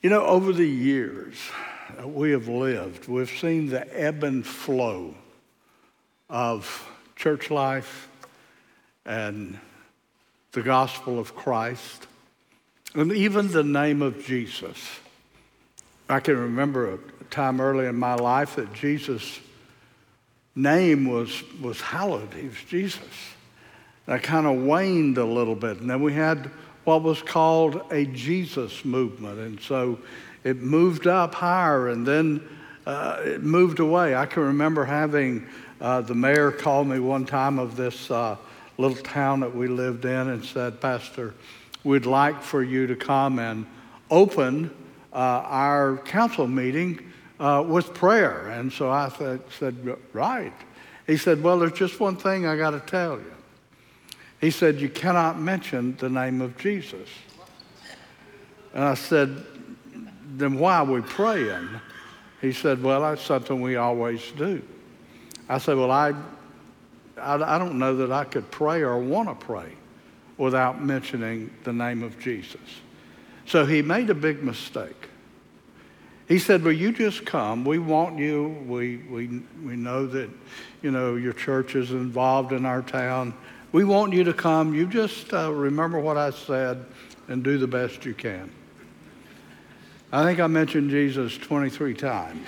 You know, over the years we have lived, we've seen the ebb and flow of church life and the gospel of Christ, and even the name of Jesus. I can remember a time early in my life that Jesus' name was hallowed. He was Jesus. That kind of waned a little bit. And then we had what was called a Jesus movement. And so it moved up higher and then it moved away. I can remember having the mayor call me one time of this little town that we lived in and said, "Pastor, we'd like for you to come and open our council meeting with prayer." And so I said, "Right." He said, "Well, there's just one thing I got to tell you." He said, "You cannot mention the name of Jesus." And I said, "Then why are we praying?" He said, "Well, that's something we always do." I said, "Well, I don't know that I could pray or want to pray without mentioning the name of Jesus." So he made a big mistake. He said, "Well, you just come. We want you. We know that, you know, your church is involved in our town. We want you to come. You just remember what I said and do the best you can." I think I mentioned Jesus 23 times.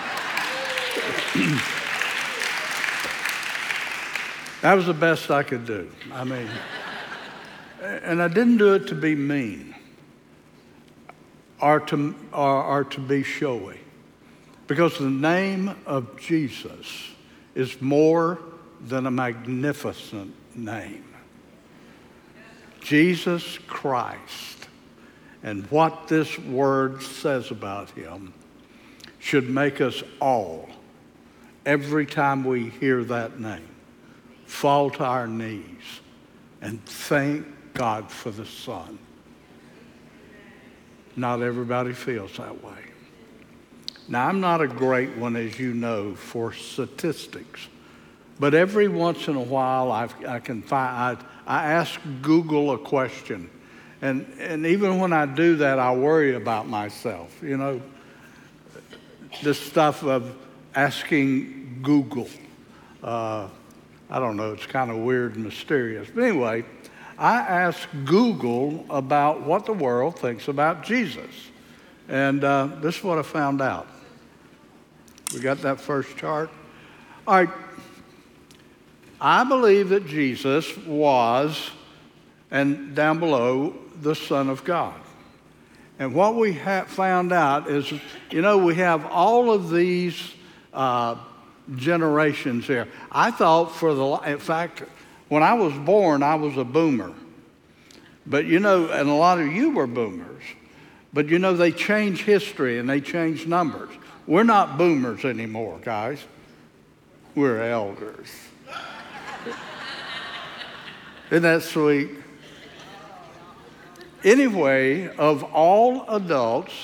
That was the best I could do. I mean, and I didn't do it to be mean or to be showy, because the name of Jesus is more than a magnificent name. Jesus Christ and what this word says about him should make us all, every time we hear that name, fall to our knees and thank God for the Son. Not everybody feels that way. Now, I'm not a great one, as you know, for statistics. But every once in a while, I can find, I ask Google a question. And even when I do that, I worry about myself. You know, this stuff of asking Google. I don't know, it's kind of weird and mysterious. But anyway, I asked Google about what the world thinks about Jesus. And this is what I found out. We got that first chart? All right. I believe that Jesus was, and down below, the Son of God. And what we found out is, you know, we have all of these generations here. I thought in fact, when I was born, I was a boomer. But you know, and a lot of you were boomers. But you know, they change history and they change numbers. We're not boomers anymore, guys. We're elders. Isn't that sweet? Anyway, of all adults,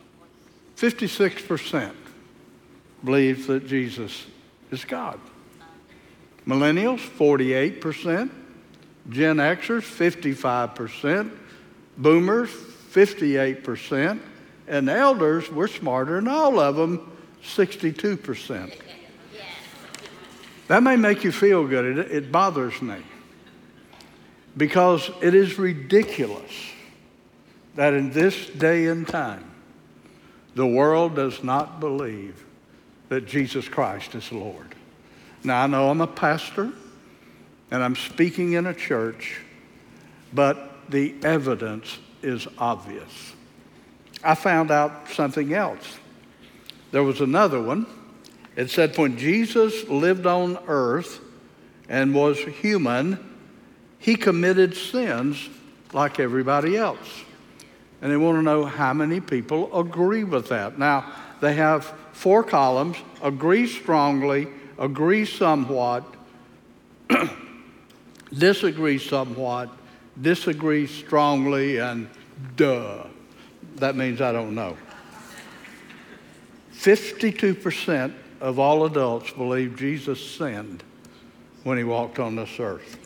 56% believes that Jesus is God. Millennials, 48%. Gen Xers, 55%. Boomers, 58%. And elders, we're smarter than all of them, 62%. That may make you feel good. It bothers me. Because it is ridiculous that in this day and time, the world does not believe that Jesus Christ is Lord. Now, I know I'm a pastor and I'm speaking in a church, but the evidence is obvious. I found out something else. There was another one. It said when Jesus lived on earth and was human, he committed sins like everybody else. And they want to know how many people agree with that. Now, they have 4 columns: agree strongly, agree somewhat, disagree somewhat, disagree strongly, and duh. That means I don't know. 52% of all adults believe Jesus sinned when he walked on this earth.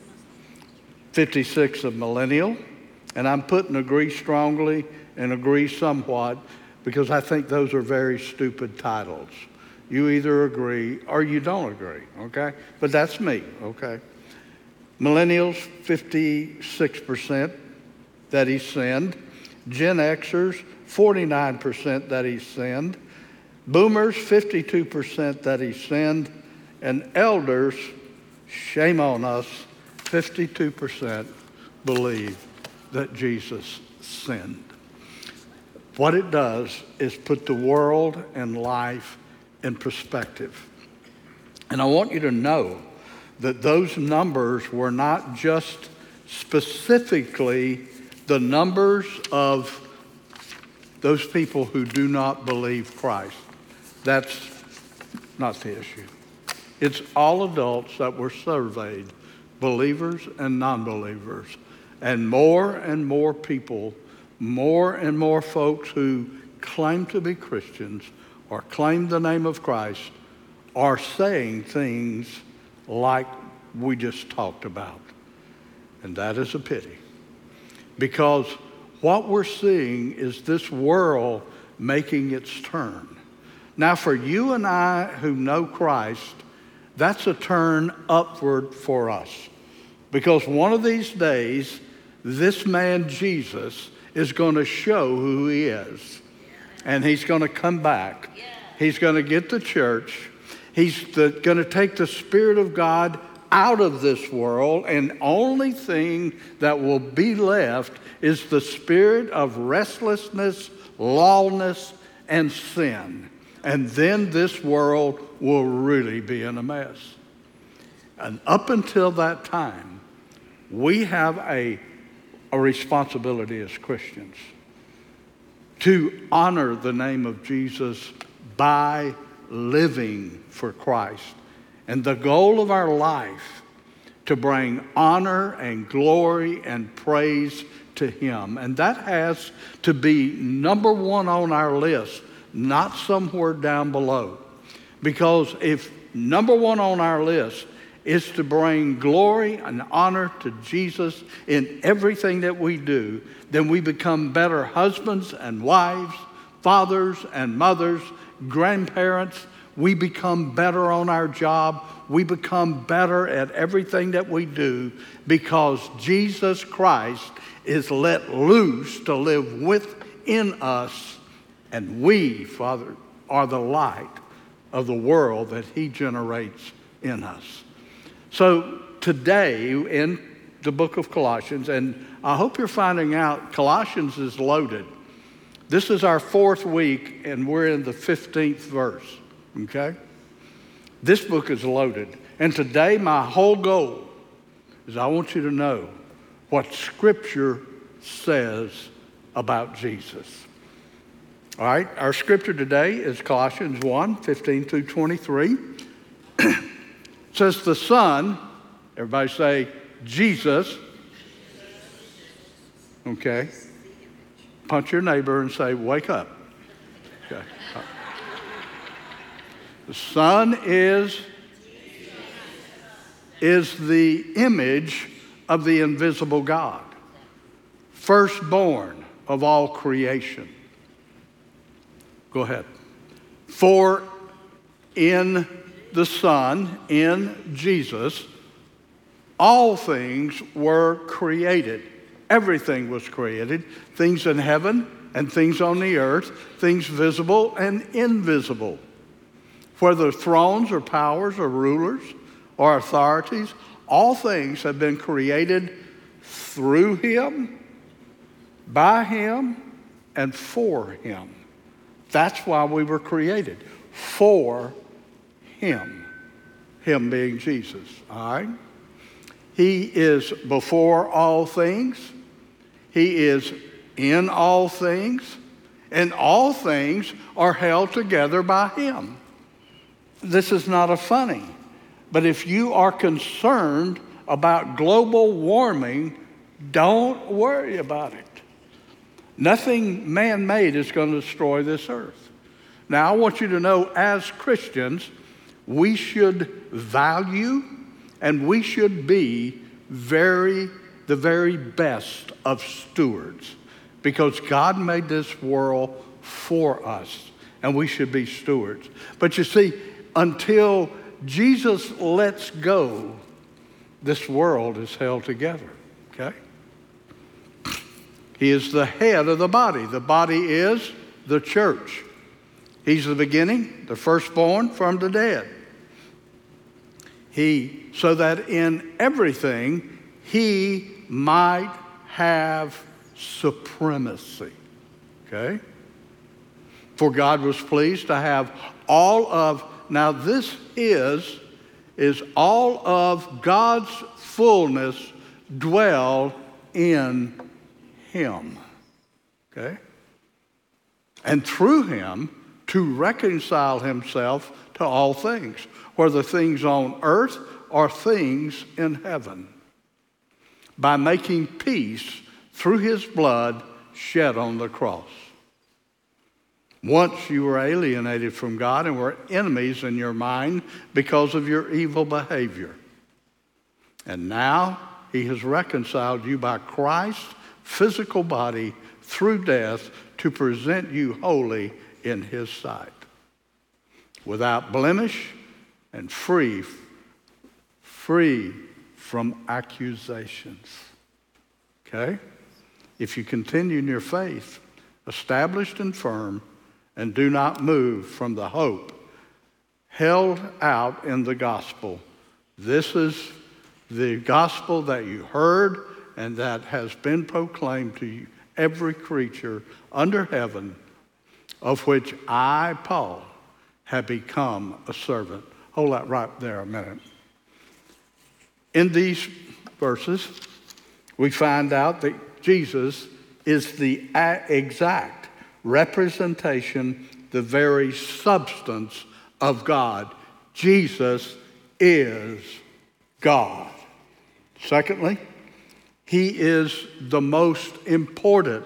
56 of millennial, and I'm putting agree strongly and agree somewhat because I think those are very stupid titles. You either agree or you don't agree, okay? But that's me, okay? Millennials, 56% that he sinned. Gen Xers, 49% that he sinned. Boomers, 52% that he sinned. And elders, shame on us, 52% believe that Jesus sinned. What it does is put the world and life in perspective. And I want you to know that those numbers were not just specifically the numbers of those people who do not believe Christ. That's not the issue. It's all adults that were surveyed, believers and non-believers. And more people, more and more folks who claim to be Christians or claim the name of Christ are saying things like we just talked about. And that is a pity. Because what we're seeing is this world making its turn. Now, for you and I who know Christ, that's a turn upward for us. Because one of these days, this man Jesus is going to show who he is. And he's going to come back. He's going to get the church. He's going to take the Spirit of God out of this world, and only thing that will be left is the spirit of restlessness, lawlessness, and sin. And then this world will really be in a mess. And up until that time, we have a responsibility as Christians to honor the name of Jesus by living for Christ. And the goal of our life to bring honor and glory and praise to him. And that has to be number one on our list, not somewhere down below. Because if number one on our list is to bring glory and honor to Jesus in everything that we do, then we become better husbands and wives, fathers and mothers, grandparents. We become better on our job. We become better at everything that we do because Jesus Christ is let loose to live within us. And we, Father, are the light of the world that he generates in us. So today in the book of Colossians, and I hope you're finding out Colossians is loaded. This is our fourth week, and we're in the 15th verse, okay? This book is loaded. And today my whole goal is I want you to know what Scripture says about Jesus. All right, our scripture today is Colossians 1, 15 through 23. It says the Son, everybody say Jesus. Okay. Punch your neighbor and say, wake up. Okay. The Son is the image of the invisible God, firstborn of all creation. Go ahead. For in the Son, in Jesus, all things were created. Everything was created. Things in heaven and things on the earth, things visible and invisible. Whether thrones or powers or rulers or authorities, all things have been created through him, by him, and for him. That's why we were created, for him. Him being Jesus, all right? He is before all things. He is in all things. And all things are held together by him. This is not a funny, but if you are concerned about global warming, don't worry about it. Nothing man-made is going to destroy this earth. Now, I want you to know, as Christians, we should value and we should be the very best of stewards, because God made this world for us, and we should be stewards. But you see, until Jesus lets go, this world is held together, okay? He is the head of the body. The body is the church. He's the beginning, the firstborn from the dead. So that in everything he might have supremacy, okay? For God was pleased to have now this is all of God's fullness dwell in him, okay? And through him to reconcile himself to all things, whether things on earth or things in heaven, by making peace through his blood shed on the cross. Once you were alienated from God and were enemies in your mind because of your evil behavior. And now he has reconciled you by Christ's physical body through death to present you holy in his sight, without blemish and free from accusations. Okay? If you continue in your faith, established and firm, and do not move from the hope held out in the gospel. This is the gospel that you heard and that has been proclaimed to you, every creature under heaven, of which I, Paul, have become a servant. Hold that right there a minute. In these verses, we find out that Jesus is the exact representation, the very substance of God. Jesus is God. Secondly, he is the most important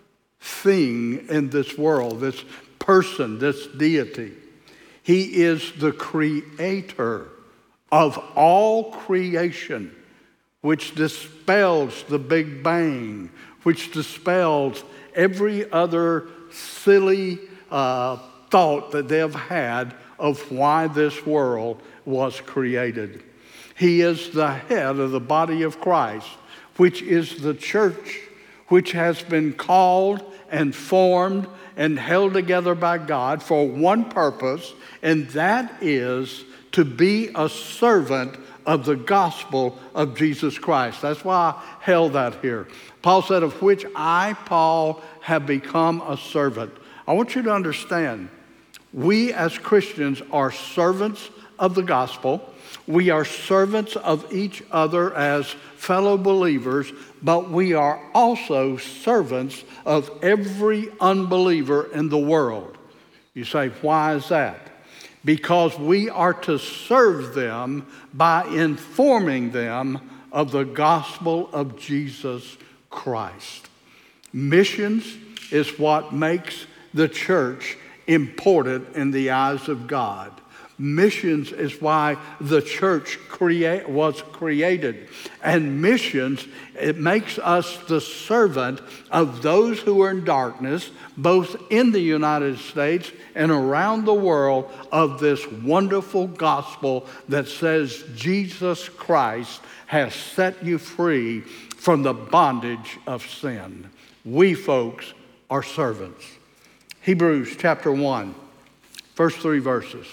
thing in this world, this person, this deity. He is the creator of all creation, which dispels the Big Bang, which dispels every other silly thought that they've had of why this world was created. He is the head of the body of Christ, which is the church, which has been called and formed and held together by God for one purpose, and that is to be a servant of the gospel of Jesus Christ. That's why I held that here. Paul said, of which I, Paul, have become a servant. I want you to understand, we as Christians are servants of the gospel. We are servants of each other as fellow believers, but we are also servants of every unbeliever in the world. You say, why is that? Because we are to serve them by informing them of the gospel of Jesus Christ. Missions is what makes the church important in the eyes of God. Missions is why the church was created. And missions, it makes us the servant of those who are in darkness, both in the United States and around the world, of this wonderful gospel that says Jesus Christ has set you free from the bondage of sin. We folks are servants. Hebrews chapter 1, first 3 verses.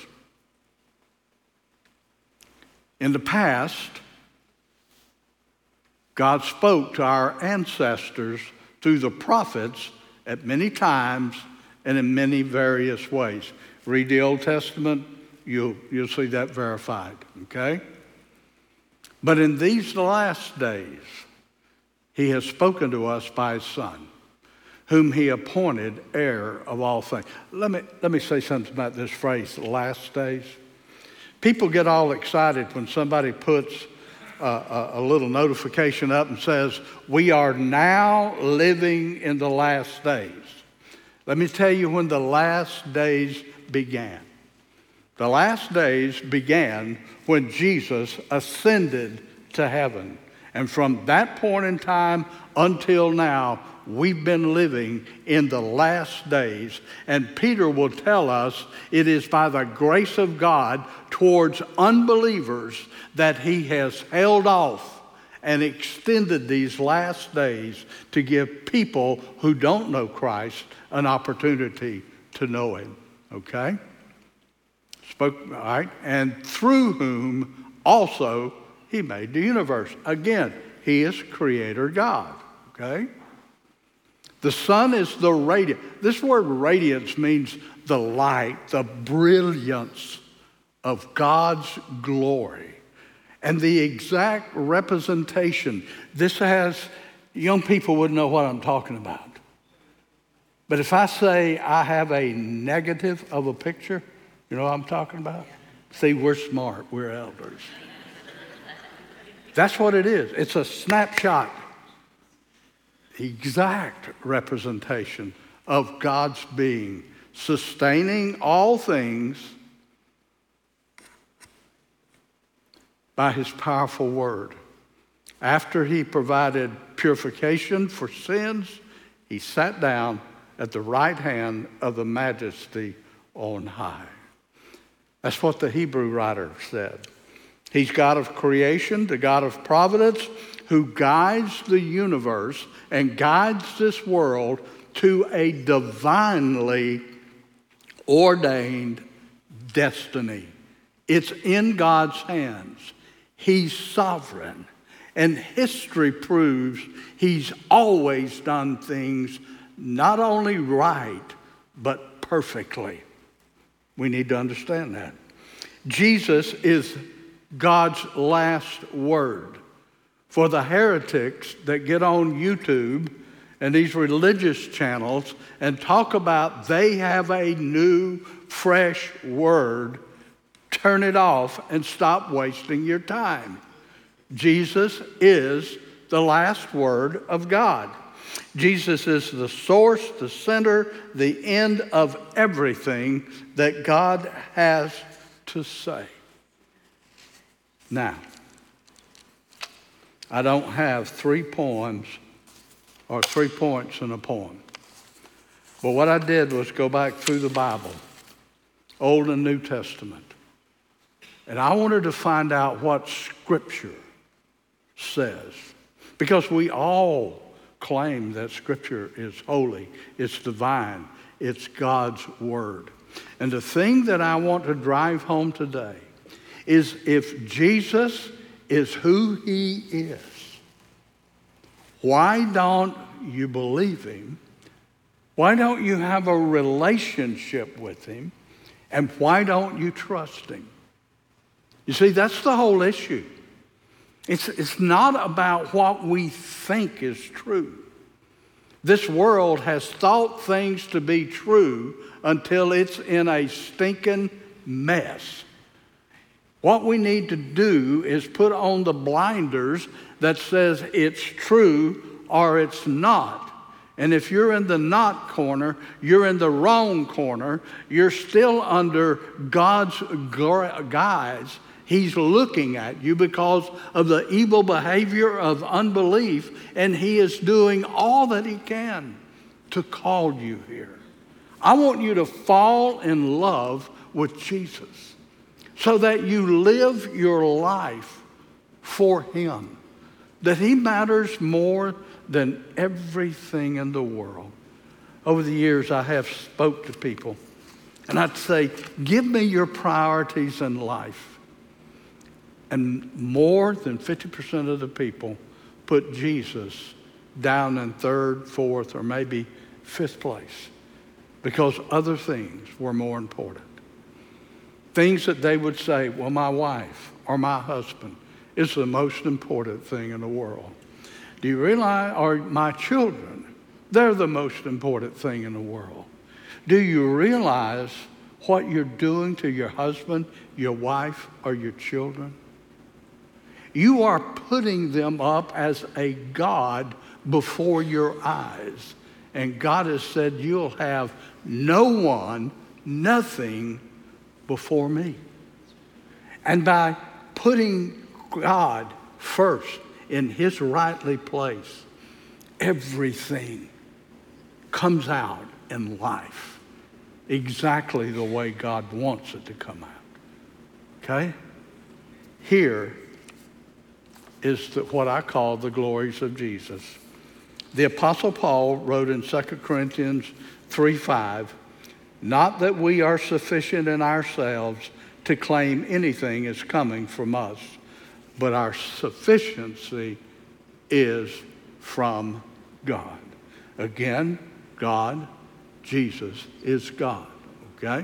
In the past, God spoke to our ancestors through the prophets at many times and in many various ways. Read the Old Testament, you'll see that verified, okay? But in these last days, he has spoken to us by his Son, whom he appointed heir of all things. Let me say something about this phrase, the last days. People get all excited when somebody puts a little notification up and says, we are now living in the last days. Let me tell you when the last days began. The last days began when Jesus ascended to heaven. And from that point in time until now, we've been living in the last days. And Peter will tell us it is by the grace of God towards unbelievers that he has held off and extended these last days to give people who don't know Christ an opportunity to know him. Okay? All right? And through whom also he made the universe. Again, he is creator God. Okay? The sun is the radiance. This word radiance means the light, the brilliance of God's glory. And the exact representation. This has, young people wouldn't know what I'm talking about. But if I say I have a negative of a picture, you know what I'm talking about? See, we're smart. We're elders. That's what it is. It's a snapshot. Exact representation of God's being, sustaining all things by his powerful word. After he provided purification for sins, he sat down at the right hand of the Majesty on high. That's what the Hebrew writer said. He's God of creation, the God of providence, who guides the universe and guides this world to a divinely ordained destiny. It's in God's hands. He's sovereign. And history proves he's always done things not only right, but perfectly. We need to understand that. Jesus is God's last word. For the heretics that get on YouTube and these religious channels and talk about they have a new, fresh word, turn it off and stop wasting your time. Jesus is the last word of God. Jesus is the source, the center, the end of everything that God has to say. Now, I don't have 3 poems or 3 points in a poem. But what I did was go back through the Bible, Old and New Testament. And I wanted to find out what Scripture says. Because we all claim that Scripture is holy, it's divine, it's God's Word. And the thing that I want to drive home today is if Jesus is who he is, why don't you believe him? Why don't you have a relationship with him? And why don't you trust him? You see, that's the whole issue. It's not about what we think is true. This world has thought things to be true until it's in a stinking mess. What we need to do is put on the blinders that says it's true or it's not. And if you're in the not corner, you're in the wrong corner. You're still under God's guise. He's looking at you because of the evil behavior of unbelief, and he is doing all that he can to call you here. I want you to fall in love with Jesus so that you live your life for him, that he matters more than everything in the world. Over the years, I have spoke to people, and I'd say, give me your priorities in life. And more than 50% of the people put Jesus down in 3rd, 4th, or maybe 5th place because other things were more important. Things that they would say, well, my wife or my husband is the most important thing in the world. Do you realize, or my children, they're the most important thing in the world. Do you realize what you're doing to your husband, your wife, or your children? You are putting them up as a God before your eyes. And God has said, you'll have no one, nothing before me. And by putting God first in his rightly place, everything comes out in life exactly the way God wants it to come out. Okay? Here is what I call the glories of Jesus. The Apostle Paul wrote in 2 Corinthians 3:5, not that we are sufficient in ourselves to claim anything is coming from us, but our sufficiency is from God. Again, God, Jesus is God, okay?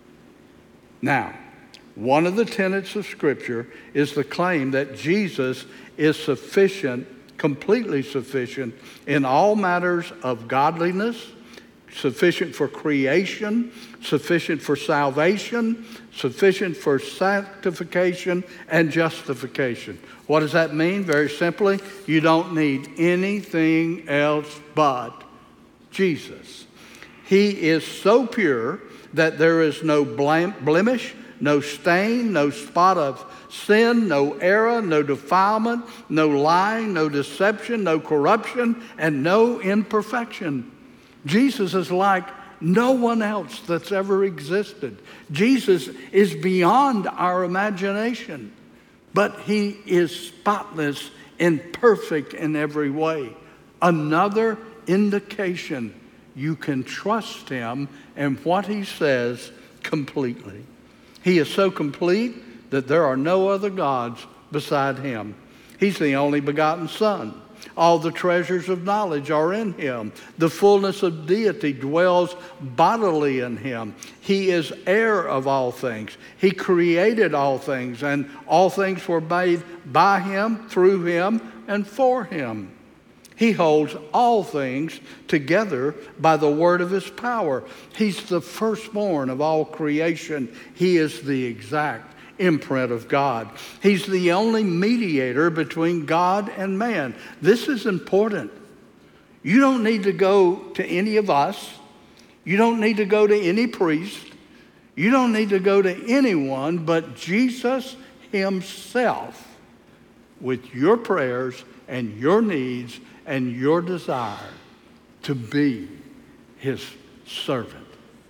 Now, one of the tenets of Scripture is the claim that Jesus is sufficient, completely sufficient in all matters of godliness, sufficient for creation, sufficient for salvation, sufficient for sanctification and justification. What does that mean? Very simply, you don't need anything else but Jesus. He is so pure that there is no blemish, no stain, no spot of sin, no error, no defilement, no lying, no deception, no corruption, and no imperfection. Jesus is like no one else that's ever existed. Jesus is beyond our imagination, but he is spotless and perfect in every way. Another indication you can trust him and what he says completely. He is so complete that there are no other gods beside him. He's the only begotten Son. All the treasures of knowledge are in him. The fullness of deity dwells bodily in him. He is heir of all things. He created all things, and all things were made by him, through him, and for him. He holds all things together by the word of his power. He's the firstborn of all creation. He is the exact imprint of God. He's the only mediator between God and man. This is important. You don't need to go to any of us. You don't need to go to any priest. You don't need to go to anyone but Jesus himself with your prayers and your needs and your desire to be his servant.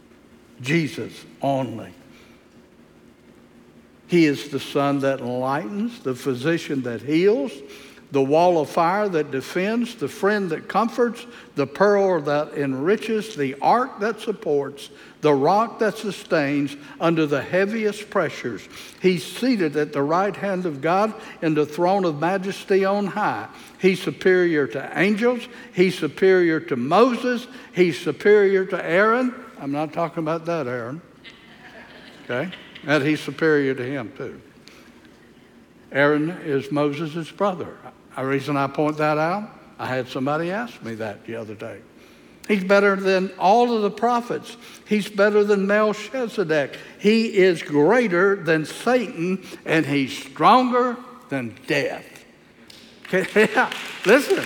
Jesus only. He is the sun that enlightens, the physician that heals, the wall of fire that defends, the friend that comforts, the pearl that enriches, the ark that supports, the rock that sustains under the heaviest pressures. He's seated at the right hand of God in the throne of majesty on high. He's superior to angels. He's superior to Moses. He's superior to Aaron. I'm not talking about that Aaron. Okay? And he's superior to him too. Aaron is Moses' brother. The reason I point that out, I had somebody ask me that the other day. He's better than all of the prophets. He's better than Melchizedek. He is greater than Satan, and he's stronger than death. Okay? Yeah. Listen.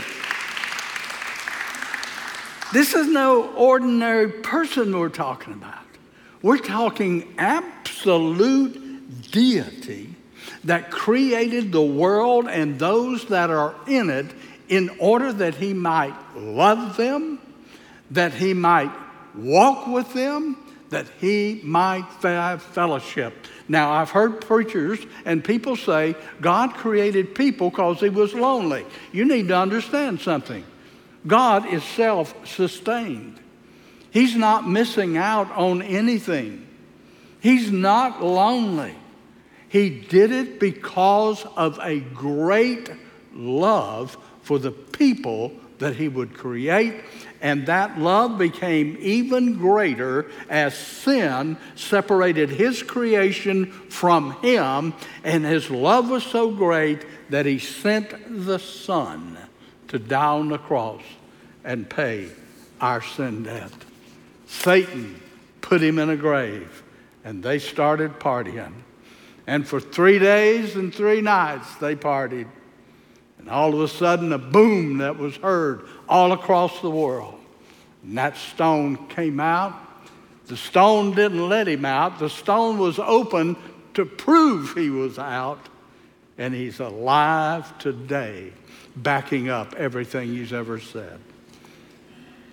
This is no ordinary person we're talking about. We're talking absolute deity that created the world and those that are in it in order that he might love them, that he might walk with them, that he might have fellowship. Now, I've heard preachers and people say God created people because he was lonely. You need to understand something. God is self-sustained. He's not missing out on anything. He's not lonely. He did it because of a great love for the people that he would create, and that love became even greater as sin separated his creation from him, and his love was so great that he sent the Son to die on the cross and pay our sin debt. Satan put him in a grave, and they started partying. And for 3 days and 3 nights, they partied. And all of a sudden, a boom that was heard all across the world. And that stone came out. The stone didn't let him out. The stone was open to prove he was out. And he's alive today, backing up everything he's ever said.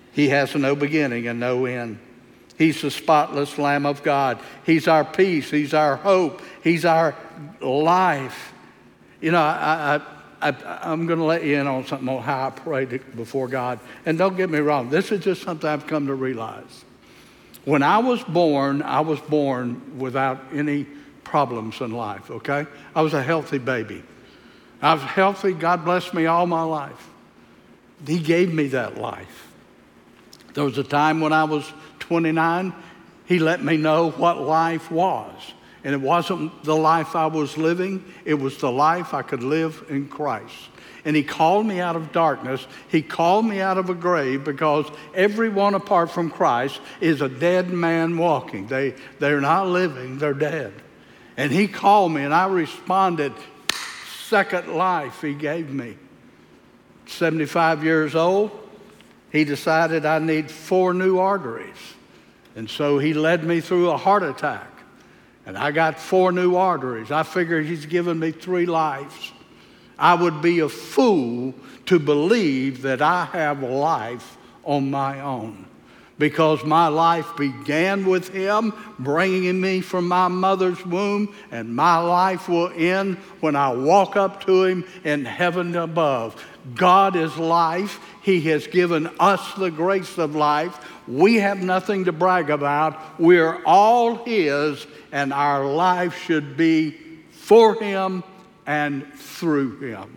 He has no beginning and no end. He's the spotless Lamb of God. He's our peace. He's our hope. He's our life. You know, I'm going to let you in on something on how I prayed before God. And don't get me wrong. This is just something I've come to realize. When I was born without any problems in life, okay? I was a healthy baby. I was healthy. God blessed me all my life. He gave me that life. There was a time when I was 29, he let me know what life was. And it wasn't the life I was living, it was the life I could live in Christ. And he called me out of darkness. He called me out of a grave, because everyone apart from Christ is a dead man walking. They're not living, they're dead. And he called me, and I responded. Second life he gave me. 75 years old, he decided I need 4 new arteries. And so he led me through a heart attack. And I got 4 new arteries. I figured he's given me 3 lives. I would be a fool to believe that I have life on my own, because my life began with him bringing me from my mother's womb, and my life will end when I walk up to him in heaven above. God is life. He has given us the grace of life. We have nothing to brag about. We're all his, and our life should be for him and through him.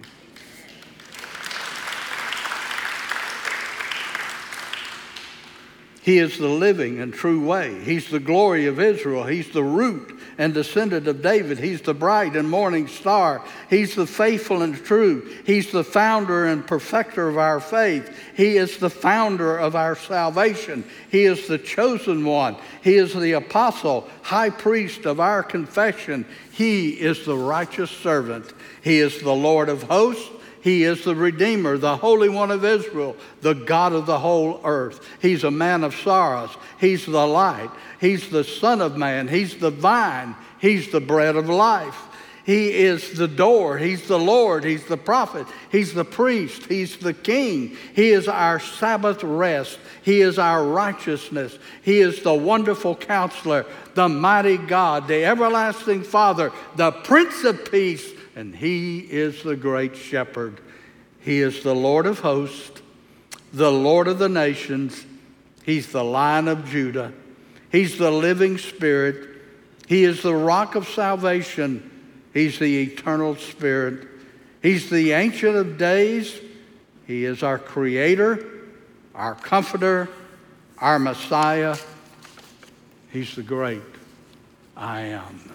He is the living and true way. He's the glory of Israel. He's the root and descendant of David. He's the bright and morning star. He's the faithful and true. He's the founder and perfecter of our faith. He is the founder of our salvation. He is the chosen one. He is the apostle, high priest of our confession. He is the righteous servant. He is the Lord of hosts. He is the Redeemer, the Holy One of Israel, the God of the whole earth. He's a man of sorrows. He's the light. He's the Son of Man. He's the vine. He's the bread of life. He is the door. He's the Lord. He's the prophet. He's the priest. He's the king. He is our Sabbath rest. He is our righteousness. He is the wonderful counselor, the mighty God, the everlasting Father, the Prince of Peace. And he is the great shepherd. He is the Lord of hosts, the Lord of the nations. He's the Lion of Judah. He's the living Spirit. He is the rock of salvation. He's the eternal Spirit. He's the Ancient of Days. He is our Creator, our Comforter, our Messiah. He's the great I Am.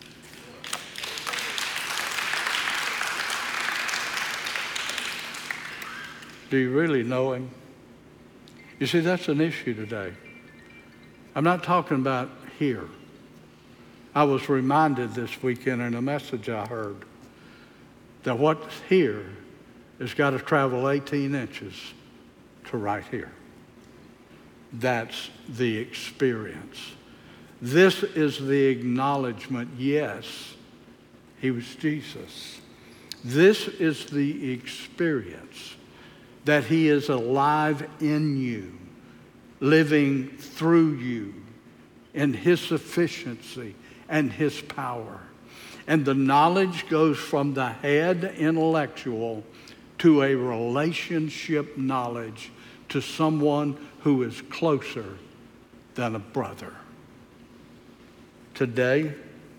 Do you really know him? You see, that's an issue today. I'm not talking about here. I was reminded this weekend in a message I heard that what's here has got to travel 18 inches to right here. That's the experience. This is the acknowledgement, yes, he was Jesus. This is the experience, that he is alive in you, living through you in his sufficiency and his power. And the knowledge goes from the head intellectual to a relationship knowledge to someone who is closer than a brother. Today,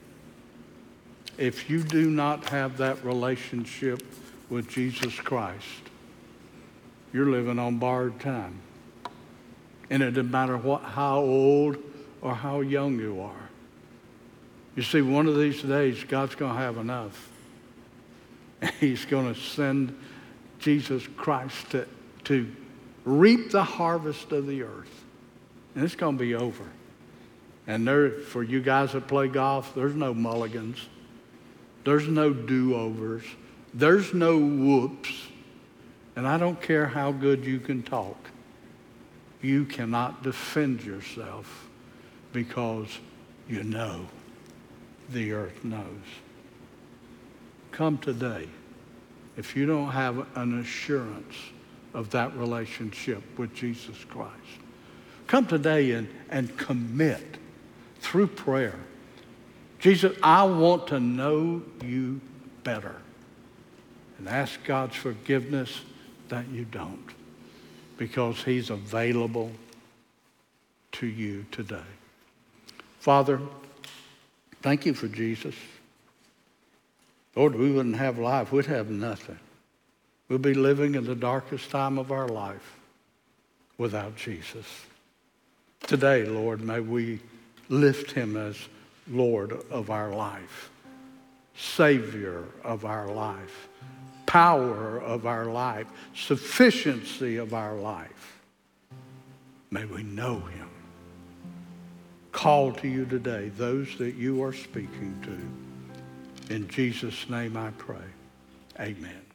if you do not have that relationship with Jesus Christ, you're living on borrowed time. And it doesn't matter how old or how young you are. You see, one of these days, God's going to have enough. And he's going to send Jesus Christ to reap the harvest of the earth. And it's going to be over. And for you guys that play golf, there's no mulligans. There's no do-overs. There's no whoops. And I don't care how good you can talk. You cannot defend yourself because you know the earth knows. Come today. If you don't have an assurance of that relationship with Jesus Christ. Come today and commit through prayer. Jesus, I want to know you better. And ask God's forgiveness that you don't, because he's available to you today. Father, thank you for Jesus. Lord, we wouldn't have life. We'd have nothing. We'd be living in the darkest time of our life without Jesus. Today, Lord, may we lift him as Lord of our life, Savior of our life, power of our life, sufficiency of our life. May we know him. Call to you today those that you are speaking to. In Jesus' name I pray. Amen.